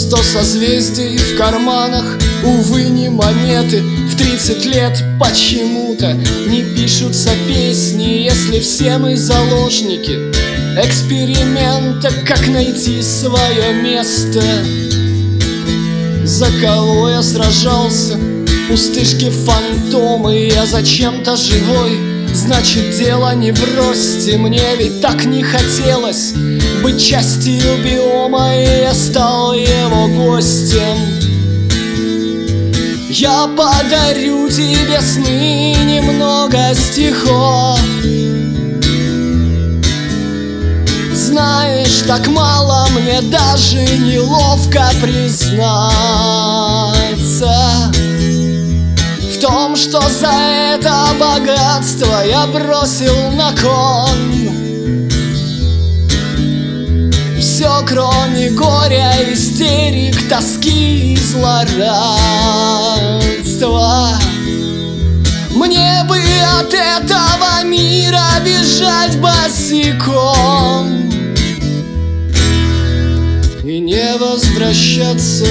100 созвездий в карманах, увы, не монеты. В 30 лет почему-то не пишутся песни, если все мы заложники эксперимента, как найти свое место. За кого я сражался? Пустышки, фантомы, я зачем-то живой. Значит, дело не в росте, мне ведь так не хотелось быть частью биома, и я стал его гостем. Я подарю тебе сны, немного стихов. Знаешь, так мало, мне даже неловко признаться в том, что за это богатство я бросил на кон все, кроме горя, истерик, тоски и злорадства. Мне бы от этого мира бежать босиком и не возвращаться.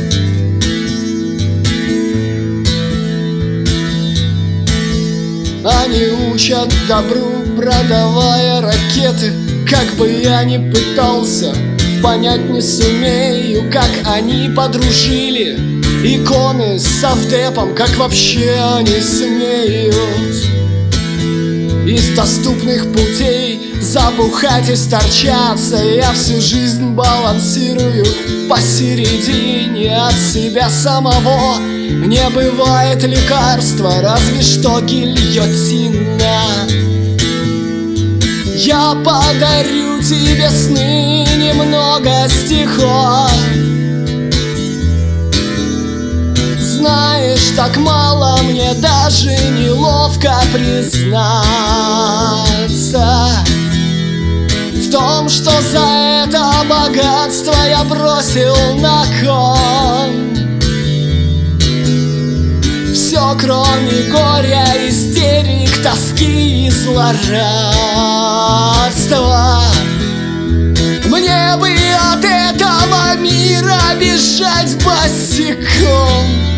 Они учат добру, продавая ракеты. Как бы я ни пытался, понять не сумею, как они подружили иконы с совдепом, как вообще они смеют из доступных путей забухать и сторчаться. Я всю жизнь балансирую посередине от себя самого. Не бывает лекарства, разве что гильотина. Я подарю тебе сны, немного стихов. Знаешь, так мало, мне даже неловко признаться в том, что за это богатство я бросил на кон все, кроме горя, истерик, тоски и злорадства. Мне бы от этого мира бежать босиком